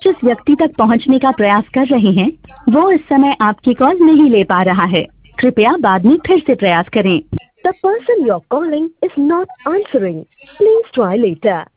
जिस व्यक्ति तक पहुंचने का प्रयास कर रहे हैं वो इस समय आपकी कॉल नहीं ले पा रहा है। कृपया बाद में फिर से प्रयास करें। The person you're calling is not answering. Please try later.